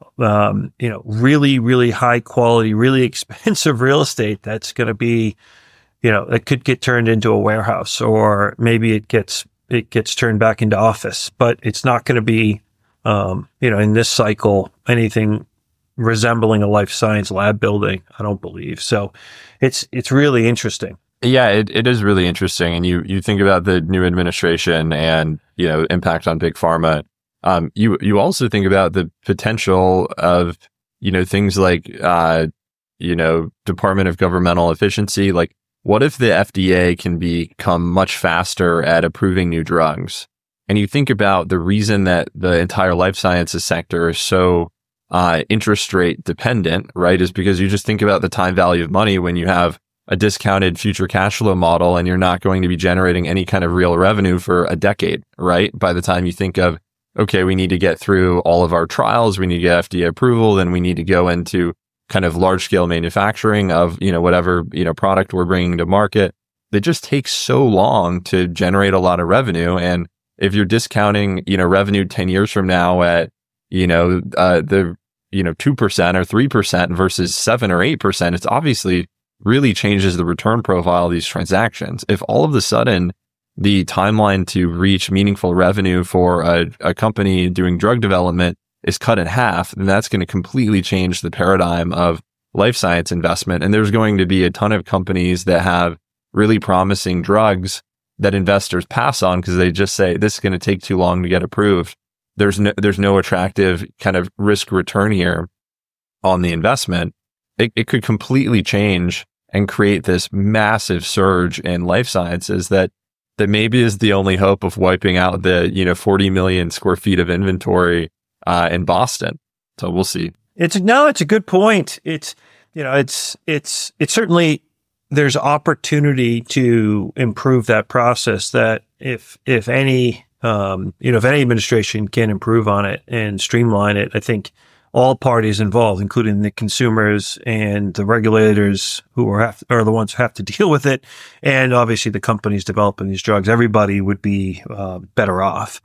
um, you know, really, really high quality, really expensive real estate that's going to be, you know, it could get turned into a warehouse, or maybe it gets, it gets turned back into office, but it's not going to be, um, you know, in this cycle, anything resembling a life science lab building, I don't believe. So it's, it's really interesting. Yeah, it, it is really interesting. And you, you think about the new administration and, you know, impact on big pharma. Um, you, you also think about the potential of, you know, things like, uh, you know, Department of Governmental Efficiency. Like, what if the F D A can become much faster at approving new drugs? And you think about the reason that the entire life sciences sector is so, uh, interest rate dependent, right? Is because you just think about the time value of money when you have a discounted future cash flow model and you're not going to be generating any kind of real revenue for a decade, right? By the time you think of, okay, we need to get through all of our trials, we need to get F D A approval, then we need to go into kind of large scale manufacturing of, you know, whatever, you know, product we're bringing to market. It just takes so long to generate a lot of revenue. And if you're discounting, you know, revenue ten years from now at, you know, uh, the, you know, two percent or three percent versus seven or eight percent, it's obviously really changes the return profile of these transactions. If all of a sudden the timeline to reach meaningful revenue for a, a company doing drug development is cut in half, then that's going to completely change the paradigm of life science investment. And there's going to be a ton of companies that have really promising drugs that investors pass on because they just say, this is going to take too long to get approved. There's no, there's no attractive kind of risk return here on the investment. It, it could completely change and create this massive surge in life sciences that that maybe is the only hope of wiping out the, you know, forty million square feet of inventory uh, in Boston. So we'll see. It's no, it's a good point. It's, you know, it's, it's, it's certainly, there's opportunity to improve that process that if, if any, um, you know, if any administration can improve on it and streamline it, I think all parties involved, including the consumers and the regulators who are, have, are the ones who have to deal with it, and obviously the companies developing these drugs, everybody would be uh, better off.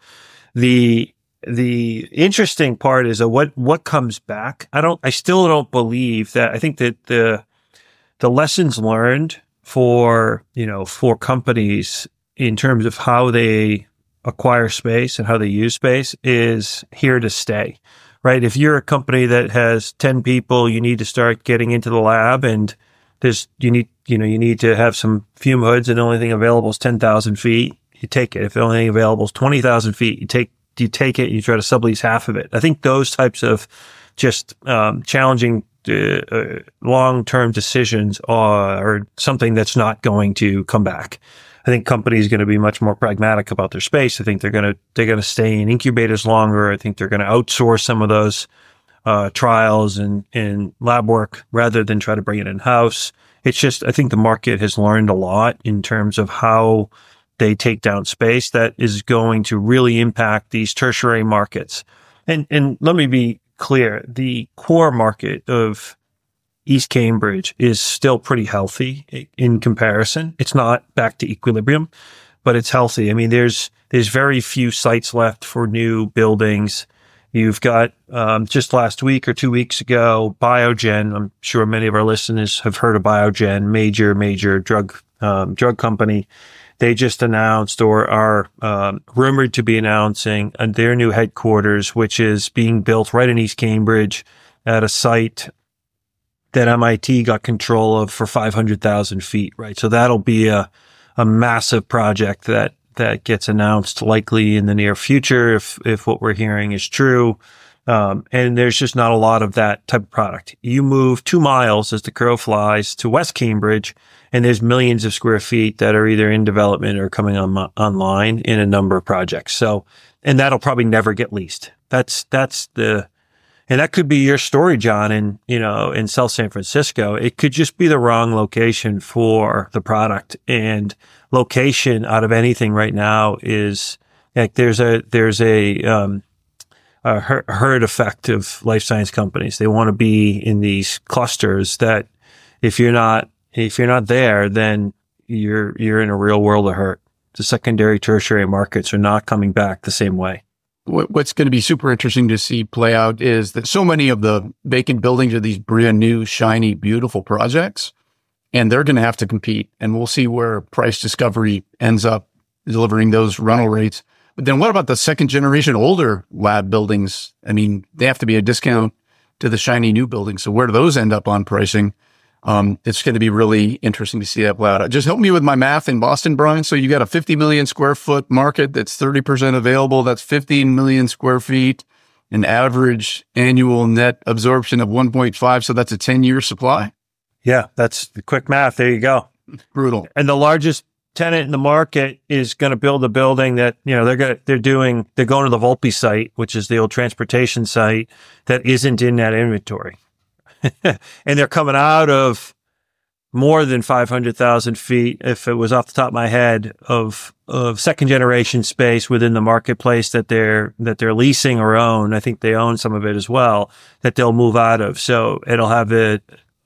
The the interesting part is uh, what what comes back. I don't. I still don't believe that. I think that the the lessons learned for you know for companies in terms of how they acquire space and how they use space is here to stay. Right. If you're a company that has ten people, you need to start getting into the lab, and there's, you need, you know, you need to have some fume hoods, and the only thing available is ten thousand feet. You take it. If the only thing available is twenty thousand feet, you take, you take it, and you try to sublease half of it. I think those types of just, um, challenging, uh, uh, long-term decisions are, are something that's not going to come back. I think companies are going to be much more pragmatic about their space. I think they're going to, they're going to stay in incubators longer. I think they're going to outsource some of those, uh, trials and, and lab work rather than try to bring it in house. It's just, I think the market has learned a lot in terms of how they take down space that is going to really impact these tertiary markets. And, and let me be clear, the core market of East Cambridge is still pretty healthy in comparison. It's not back to equilibrium, but it's healthy. I mean, there's there's very few sites left for new buildings. You've got, um, just last week or two weeks ago, Biogen. I'm sure many of our listeners have heard of Biogen, major, major drug um, drug company. They just announced or are um, rumored to be announcing uh, their new headquarters, which is being built right in East Cambridge at a site that M I T got control of for five hundred thousand feet, right? So that'll be a, a massive project that, that gets announced likely in the near future if, if what we're hearing is true. Um, and there's just not a lot of that type of product. You move two miles as the crow flies to West Cambridge, and there's millions of square feet that are either in development or coming on, online in a number of projects. So, and that'll probably never get leased. That's, that's the, and that could be your story, John, in, you know, in South San Francisco. It could just be the wrong location for the product, and location out of anything right now is like, there's a, there's a, um, a herd effect of life science companies. They want to be in these clusters that if you're not, if you're not there, then you're, you're in a real world of hurt. The secondary, tertiary markets are not coming back the same way. What's going to be super interesting to see play out is that so many of the vacant buildings are these brand new, shiny, beautiful projects, and they're going to have to compete. And we'll see where price discovery ends up delivering those rental rates. But then what about the second generation older lab buildings? I mean, they have to be a discount to the shiny new buildings. So where do those end up on pricing? Um, it's going to be really interesting to see that play out. Just help me with my math in Boston, Brian. So you got a fifty million square foot market that's thirty percent available. That's fifteen million square feet, an average annual net absorption of one point five. So that's a ten year supply. Yeah, that's the quick math. There you go. Brutal. And the largest tenant in the market is going to build a building that, you know, they're going to, they're doing, they're going to the Volpe site, which is the old transportation site that isn't in that inventory. And they're coming out of more than five hundred thousand feet, if it was off the top of my head, of, of second generation space within the marketplace that they're, that they're leasing or own. I think they own some of it as well, that they'll move out of. So it'll have a,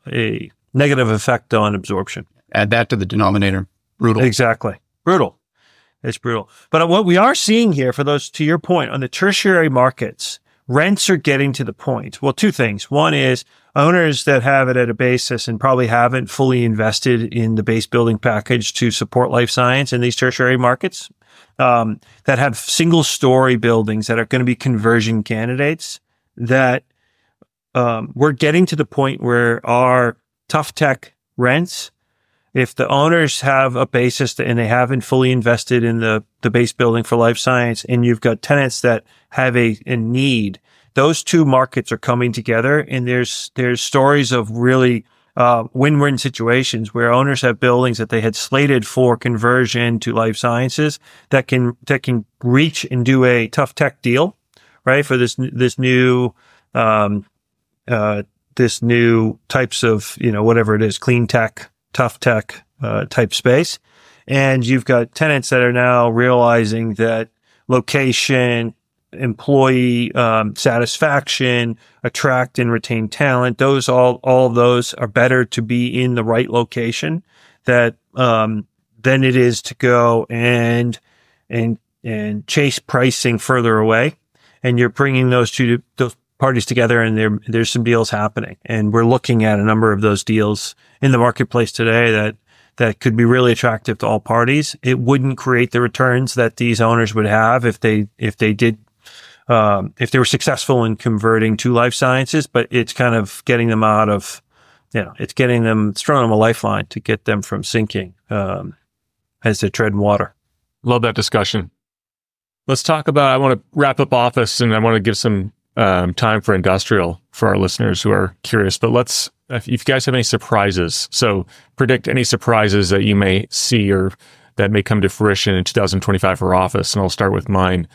a negative effect on absorption. Add that to the denominator. Brutal. Exactly. Brutal. It's brutal. But what we are seeing here, for those, to your point, on the tertiary markets, rents are getting to the point. Well, two things. One is owners that have it at a basis and probably haven't fully invested in the base building package to support life science in these tertiary markets, um, that have single story buildings that are going to be conversion candidates, that um, we're getting to the point where our tough tech rents, if the owners have a basis and they haven't fully invested in the, the base building for life science, and you've got tenants that have a, a need, those two markets are coming together. And there's, there's stories of really, uh, win-win situations where owners have buildings that they had slated for conversion to life sciences that can, that can reach and do a tough tech deal, right? For this, this new, um, uh, this new types of, you know, whatever it is, clean tech, tough tech, uh, type space. And you've got tenants that are now realizing that location, employee, um, satisfaction, attract and retain talent, those all, all of those are better to be in the right location that, um, than it is to go and, and, and chase pricing further away. And you're bringing those two, those parties together, and there, there's some deals happening. And we're looking at a number of those deals in the marketplace today that, that could be really attractive to all parties. It wouldn't create the returns that these owners would have if they, if they did, um, if they were successful in converting to life sciences, but it's kind of getting them out of, you know, it's getting them, it's throwing them a lifeline to get them from sinking, um, as they tread water. Love that discussion. Let's talk about, I want to wrap up office, and I want to give some um, time for industrial for our listeners who are curious, but let's, if you guys have any surprises, so predict any surprises that you may see or that may come to fruition in two thousand twenty-five for office. And I'll start with mine.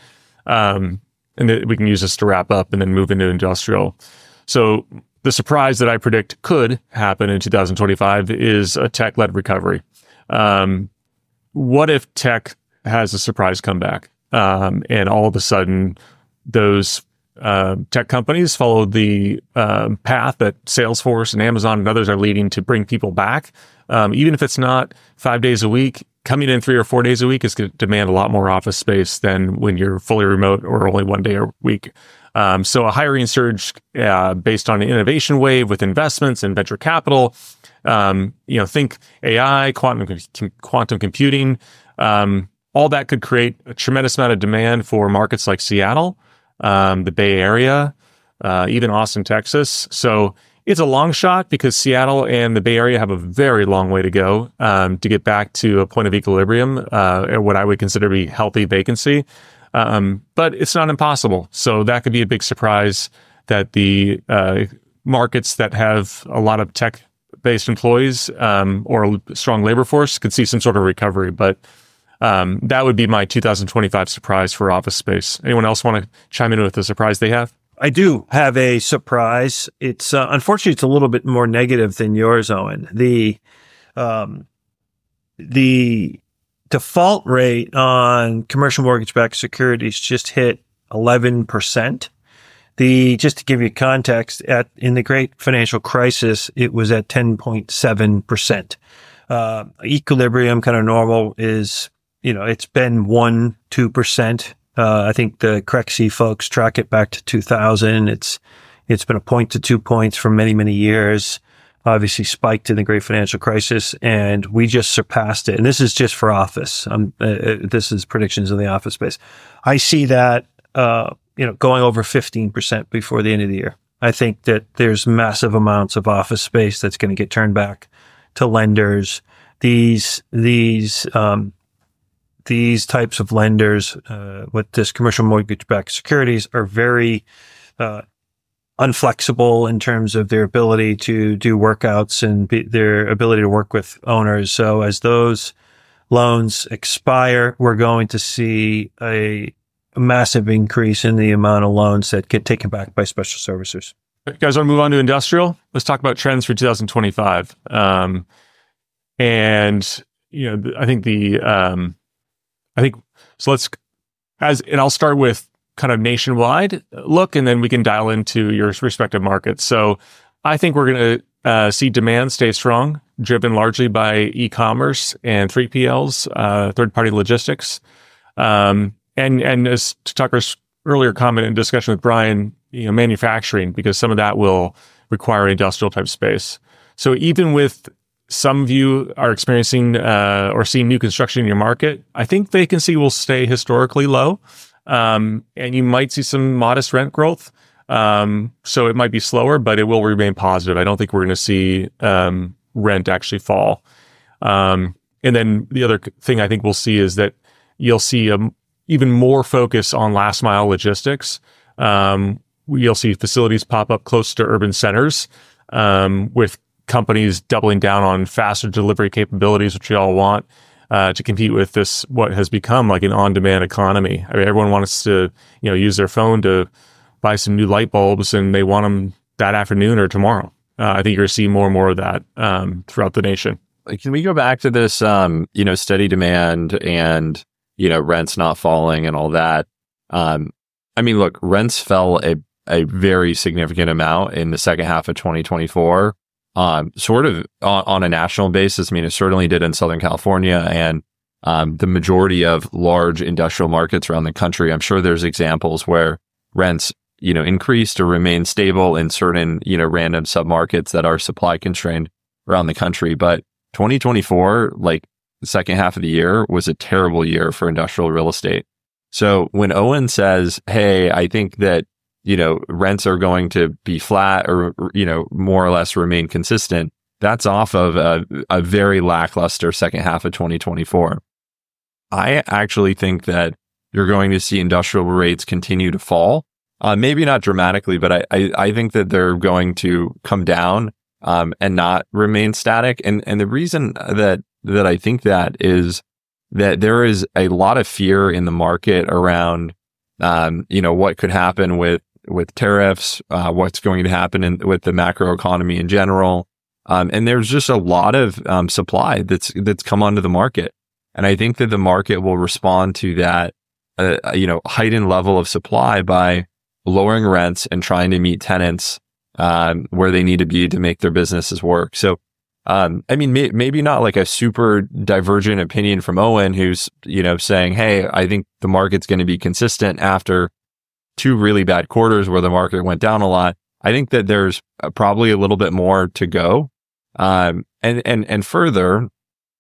Um, and th- we can use this to wrap up and then move into industrial. So the surprise that I predict could happen in two thousand twenty-five is a tech-led recovery. Um, what if tech has a surprise comeback? Um, and all of a sudden, those uh, tech companies follow the uh, path that Salesforce and Amazon and others are leading to bring people back. Um, even if it's not five days a week, coming in three or four days a week is going to demand a lot more office space than when you're fully remote or only one day a week. Um, so a hiring surge uh, based on an innovation wave with investments and venture capital. Um, you know, think A I, quantum quantum computing. Um, all that could create a tremendous amount of demand for markets like Seattle, um, the Bay Area, uh, even Austin, Texas. So it's a long shot because Seattle and the Bay Area have a very long way to go um, to get back to a point of equilibrium, uh, or what I would consider to be healthy vacancy. Um, but it's not impossible. So that could be a big surprise that the uh, markets that have a lot of tech-based employees um, or a strong labor force could see some sort of recovery. But um, that would be my two thousand twenty-five surprise for office space. Anyone else want to chime in with the surprise they have? I do have a surprise. It's uh, unfortunately it's a little bit more negative than yours, Owen. The um, the default rate on commercial mortgage-backed securities just hit eleven percent. The just to give you context, at in the Great Financial Crisis, it was at ten point seven percent. Uh, equilibrium, kind of normal, is you know it's been one two percent. Uh, I think the Crexi folks track it back to two thousand. It's it's been a point to two points for many many years. Obviously spiked in the Great Financial Crisis, and we just surpassed it. And this is just for office. Um, uh, this is predictions in the office space. I see that uh, you know going over fifteen percent before the end of the year. I think that there's massive amounts of office space that's going to get turned back to lenders. These these um, these types of lenders uh, with this commercial mortgage-backed securities are very uh, unflexible in terms of their ability to do workouts and be, their ability to work with owners. So as those loans expire, we're going to see a, a massive increase in the amount of loans that get taken back by special servicers. You guys want to move on to industrial? Let's talk about trends for two thousand twenty-five. Um, and, you know, I think the, um, I think, so let's, as, and I'll start with kind of nationwide look, and then we can dial into your respective markets. So I think we're going to uh, see demand stay strong, driven largely by e-commerce and three P Ls, uh, third-party logistics. Um, and, and as to Tucker's earlier comment and discussion with Brian, you know, manufacturing, because some of that will require industrial type space. So even with some of you are experiencing uh, or seeing new construction in your market, I think vacancy will stay historically low. Um, and you might see some modest rent growth. Um, so it might be slower, but it will remain positive. I don't think we're going to see um, rent actually fall. Um, and then the other thing I think we'll see is that you'll see a, even more focus on last mile logistics. Um, you'll see facilities pop up close to urban centers um, with companies doubling down on faster delivery capabilities, which we all want. Uh, to compete with this, what has become like an on-demand economy. I mean, everyone wants to, you know, use their phone to buy some new light bulbs, and they want them that afternoon or tomorrow. Uh, I think you're going to see more and more of that um, throughout the nation. Can we go back to this, um, you know, steady demand and, you know, rents not falling and all that? Um, I mean, look, rents fell a, a very significant amount in the second half of twenty twenty-four. Um, sort of on, on a national basis. I mean, it certainly did in Southern California and um, the majority of large industrial markets around the country. I'm sure there's examples where rents, you know, increased or remained stable in certain, you know, random submarkets that are supply constrained around the country. But twenty twenty-four, like the second half of the year, was a terrible year for industrial real estate. So when Owen says, hey, I think that, you know, rents are going to be flat or, you know, more or less remain consistent, that's off of a, a very lackluster second half of twenty twenty-four. I actually think that you're going to see industrial rates continue to fall. Uh, maybe not dramatically, but I, I, I think that they're going to come down um, and not remain static. And and the reason that that I think that is that there is a lot of fear in the market around, um, you know, what could happen with with tariffs, uh, what's going to happen in, with the macroeconomy in general. Um, and there's just a lot of um, supply that's that's come onto the market. And I think that the market will respond to that, uh, you know, heightened level of supply by lowering rents and trying to meet tenants um, where they need to be to make their businesses work. So, um, I mean, may, maybe not like a super divergent opinion from Owen, who's, you know, saying, hey, I think the market's going to be consistent after two really bad quarters where the market went down a lot. I think that there's probably a little bit more to go. Um, and, and, and further,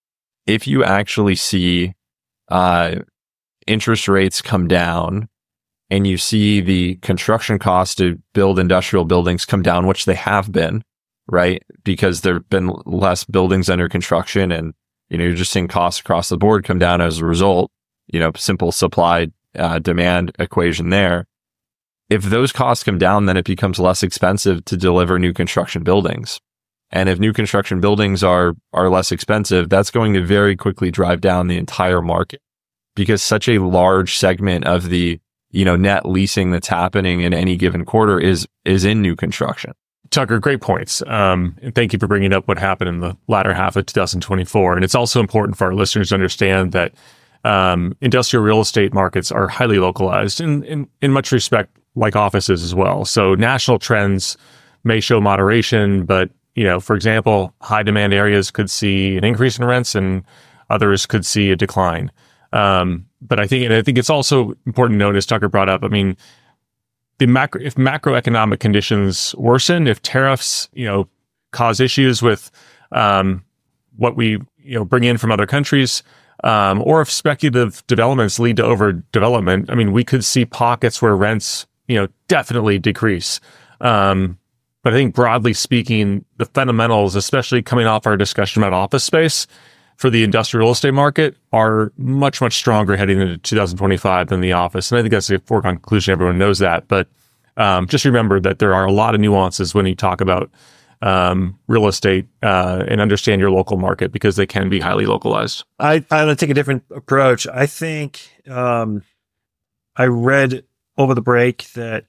if you actually see, uh, interest rates come down and you see the construction cost to build industrial buildings come down, which they have been, right? Because there've been less buildings under construction and, you know, you're just seeing costs across the board come down as a result, you know, simple supply uh, demand equation there. If those costs come down, then it becomes less expensive to deliver new construction buildings. And if new construction buildings are are less expensive, that's going to very quickly drive down the entire market, because such a large segment of the, you know, net leasing that's happening in any given quarter is is in new construction. Tucker, great points. Um, and thank you for bringing up what happened in the latter half of two thousand twenty-four. And it's also important for our listeners to understand that um, industrial real estate markets are highly localized in, in, in much respect, like offices as well. So national trends may show moderation, but, you know, for example, high demand areas could see an increase in rents and others could see a decline. Um, but I think, and I think it's also important to note, as Tucker brought up, I mean, the macro, if macroeconomic conditions worsen, if tariffs, you know, cause issues with um, what we, you know, bring in from other countries, um, or if speculative developments lead to overdevelopment, I mean, we could see pockets where rents, you know, definitely decrease. Um, but I think broadly speaking, the fundamentals, especially coming off our discussion about office space for the industrial real estate market, are much, much stronger heading into two thousand twenty-five than the office. And I think that's a foregone conclusion. Everyone knows that. But um, just remember that there are a lot of nuances when you talk about um, real estate uh, and understand your local market, because they can be highly localized. I, I'm going to take a different approach. I think um, I read over the break that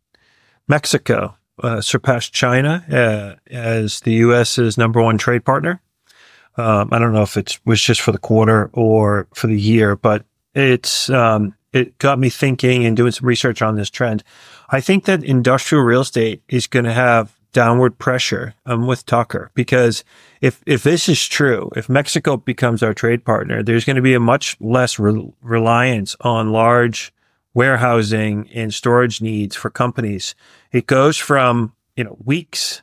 Mexico uh, surpassed China uh, as the U S's number one trade partner. Um, I don't know if it was just for the quarter or for the year, but it's um, it got me thinking and doing some research on this trend. I think that industrial real estate is going to have downward pressure um, with Tucker, because if if this is true, if Mexico becomes our trade partner, there's going to be a much less re- reliance on large warehousing and storage needs for companies. It goes from, you know, weeks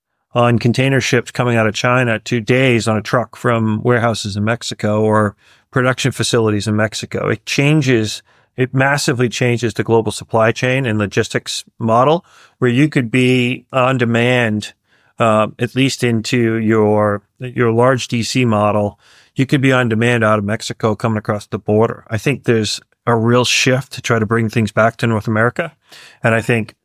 on container ships coming out of China to days on a truck from warehouses in Mexico or production facilities in Mexico. It changes, it massively changes the global supply chain and logistics model, where you could be on demand, uh, at least into your, your large D C model. You could be on demand out of Mexico coming across the border. I think there's a real shift to try to bring things back to North America. And I think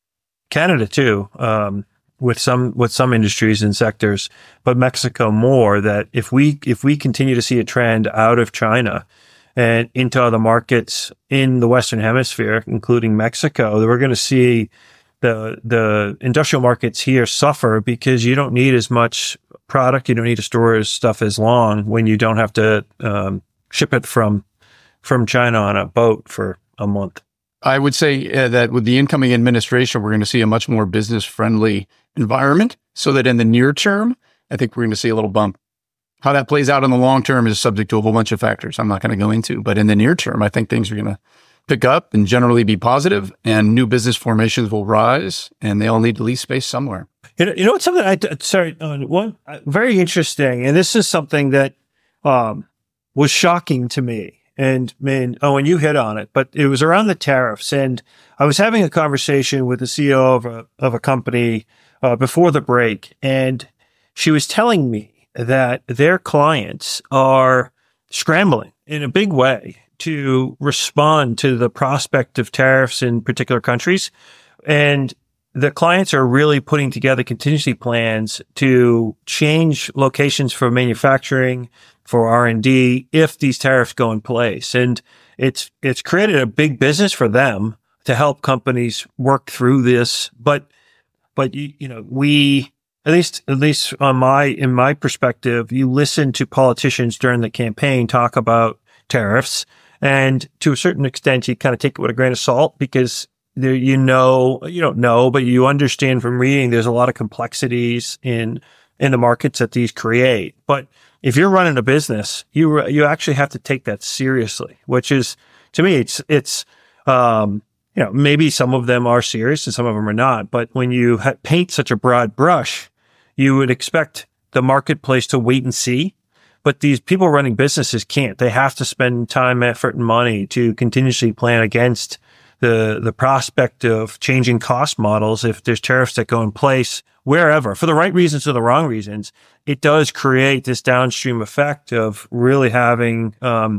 Canada too, um, with some, with some industries and sectors, but Mexico more, that if we, if we continue to see a trend out of China and into other markets in the Western Hemisphere, including Mexico, that we're going to see the, the industrial markets here suffer, because you don't need as much product. You don't need to store stuff as long when you don't have to, um, ship it from, from China on a boat for a month. I would say uh, that with the incoming administration, we're going to see a much more business-friendly environment, so that in the near term, I think we're going to see a little bump. How that plays out in the long term is subject to a whole bunch of factors I'm not going to go into. But in the near term, I think things are going to pick up and generally be positive, and new business formations will rise, and they all need to lease space somewhere. You know, you know what's something I, sorry, uh, one, uh, very interesting, and this is something that um, was shocking to me. And man, oh, and you hit on it, but it was around the tariffs. And I was having a conversation with the C E O of a, of a company uh, before the break, and she was telling me that their clients are scrambling in a big way to respond to the prospect of tariffs in particular countries. And the clients are really putting together contingency plans to change locations for manufacturing, for R and D, if these tariffs go in place. And it's, it's created a big business for them to help companies work through this. But, but you, you know, we, at least, at least on my, in my perspective, you listen to politicians during the campaign talk about tariffs, and to a certain extent, you kind of take it with a grain of salt, because there, you know, you don't know, but you understand from reading, there's a lot of complexities in, in the markets that these create. But if you're running a business, you, you actually have to take that seriously, which is, to me, it's, it's, um, you know, maybe some of them are serious and some of them are not. But when you ha- paint such a broad brush, you would expect the marketplace to wait and see. But these people running businesses can't. They have to spend time, effort, and money to continuously plan against the, the prospect of changing cost models if there's tariffs that go in place wherever, for the right reasons or the wrong reasons. It does create this downstream effect of really having, um,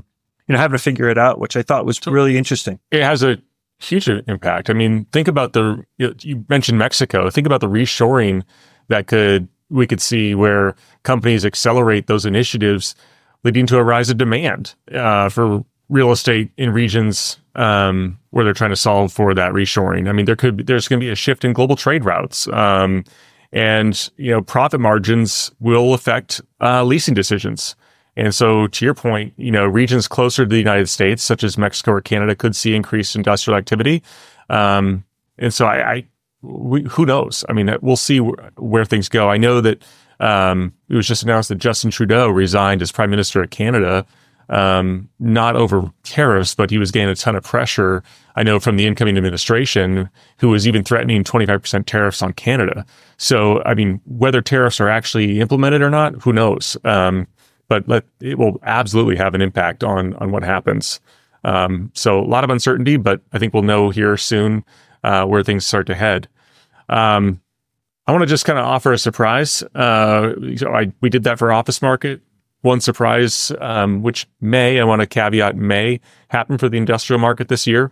you know, having to figure it out, which I thought was really interesting. It has a huge impact. I mean, think about the, you mentioned Mexico. Think about the reshoring that could, we could see where companies accelerate those initiatives, leading to a rise of demand uh, for real estate in regions um, where they're trying to solve for that reshoring. I mean, there could be, there's going to be a shift in global trade routes, um, and you know, profit margins will affect uh, leasing decisions. And so, to your point, you know, regions closer to the United States, such as Mexico or Canada, could see increased industrial activity. Um, and so, I, I we, who knows? I mean, we'll see wh- where things go. I know that um, it was just announced that Justin Trudeau resigned as Prime Minister of Canada. Um, not over tariffs, but he was getting a ton of pressure, I know, from the incoming administration, who was even threatening twenty-five percent tariffs on Canada. So, I mean, whether tariffs are actually implemented or not, who knows? Um, but let, it will absolutely have an impact on, on what happens. Um, so a lot of uncertainty, but I think we'll know here soon uh, where things start to head. Um, I want to just kind of offer a surprise. Uh, so I, we did that for office market. One surprise, um, which may, I want to caveat, may happen for the industrial market this year.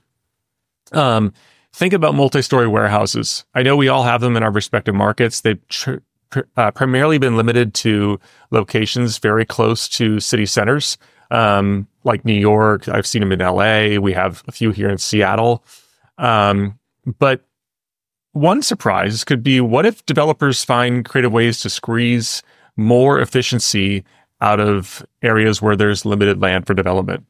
Um, think about multi-story warehouses. I know we all have them in our respective markets. They've tr- pr- uh, primarily been limited to locations very close to city centers, um, like New York. I've seen them in L A. We have a few here in Seattle. Um, but one surprise could be, what if developers find creative ways to squeeze more efficiency out of areas where there's limited land for development?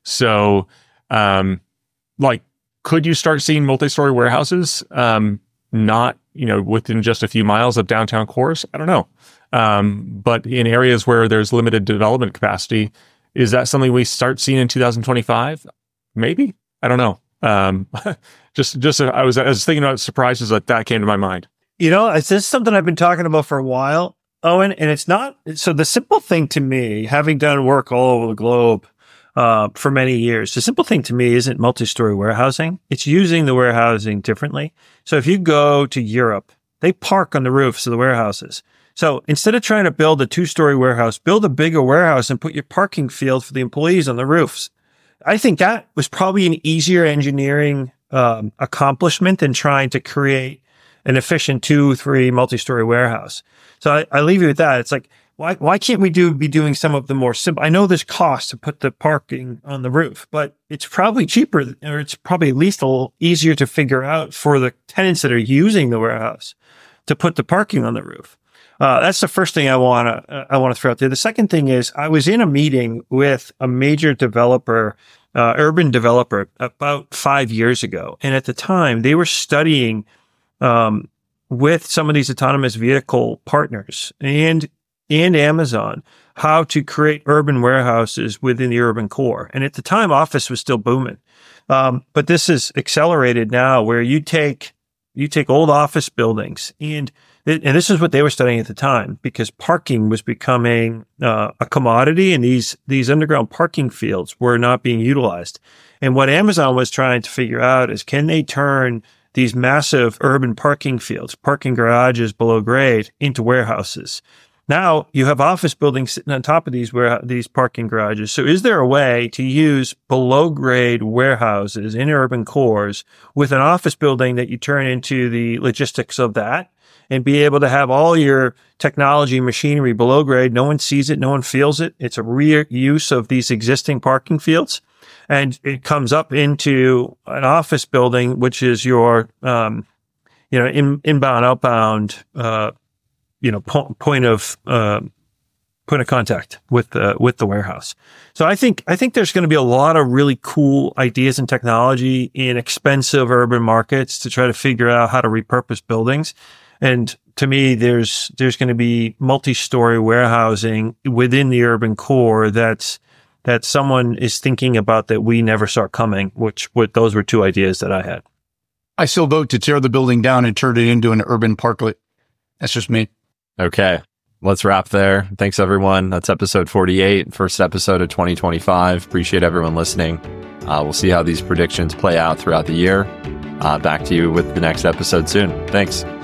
So, um, like, could you start seeing multi-story warehouses, um, not, you know, within just a few miles of downtown cores? I don't know. Um, but in areas where there's limited development capacity, is that something we start seeing in two thousand twenty-five? Maybe. I don't know. Um, just, just, I was, I was thinking about surprises that that came to my mind. You know, it's just something I've been talking about for a while, Owen, and it's not, so the simple thing to me, having done work all over the globe uh, for many years, the simple thing to me isn't multi-story warehousing. It's using the warehousing differently. So if you go to Europe, they park on the roofs of the warehouses. So instead of trying to build a two-story warehouse, build a bigger warehouse and put your parking field for the employees on the roofs. I think that was probably an easier engineering um, accomplishment than trying to create an efficient two, three multi-story warehouse. So I, I leave you with that. It's like, why why can't we do be doing some of the more simple? I know there's cost to put the parking on the roof, but it's probably cheaper, or it's probably at least a little easier to figure out for the tenants that are using the warehouse to put the parking on the roof. Uh, that's the first thing I want to uh, I want to throw out there. The second thing is, I was in a meeting with a major developer, uh, urban developer, about five years ago, and at the time they were studying um, with some of these autonomous vehicle partners and and Amazon how to create urban warehouses within the urban core. And at the time, office was still booming, um, but this is accelerated now, where you take you take old office buildings and And this is what they were studying at the time, because parking was becoming uh, a commodity, and these these underground parking fields were not being utilized. And what Amazon was trying to figure out is, can they turn these massive urban parking fields, parking garages below grade, into warehouses? Now you have office buildings sitting on top of these ware- these parking garages. So is there a way to use below grade warehouses in urban cores with an office building that you turn into the logistics of that, and be able to have all your technology, machinery below grade? No one sees it. No one feels it. It's a reuse of these existing parking fields. And it comes up into an office building, which is your, um, you know, in, inbound, outbound, uh, you know, po- point of, uh, point of contact with the, with the warehouse. So I think, I think there's going to be a lot of really cool ideas and technology in expensive urban markets to try to figure out how to repurpose buildings. And to me, there's there's going to be multi-story warehousing within the urban core that's that someone is thinking about that we never saw coming. Which what those were two ideas that I had. I still vote to tear the building down and turn it into an urban parklet. That's just me. Okay, let's wrap there. Thanks, everyone. That's episode forty-eight, first episode of twenty twenty-five. Appreciate everyone listening. Uh, we'll see how these predictions play out throughout the year. Uh, back to you with the next episode soon. Thanks.